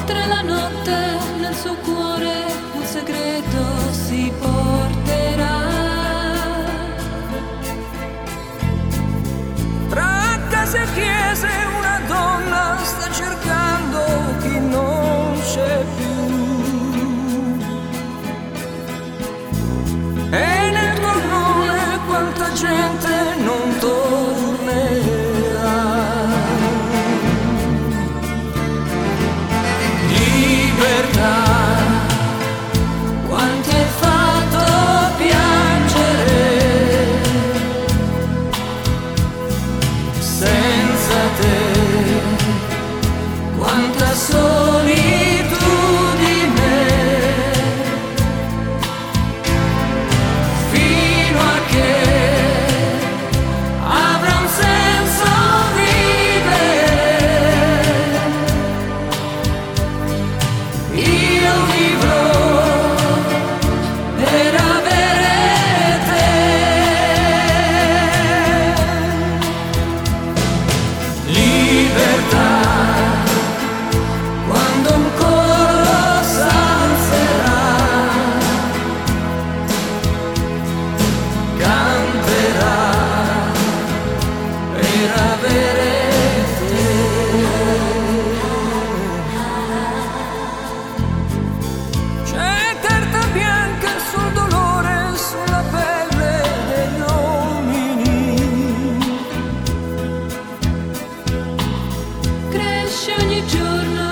oltre la notte nel suo cuore un segreto si porterà. Tra case e chiese una donna sta cercando chi non c'è più. E nel tuo nome quanta gente non tornerà. Libertà, quanti hai fatto piangere. Senza te, quanta solitudine. Fino a che avrà un senso vivere, io vivrò per avere te. Libertà, quando un coro s'alzerà, canterà per avere te. C'è carta bianca sul dolore, sulla pelle degli uomini. Cresce ogni giorno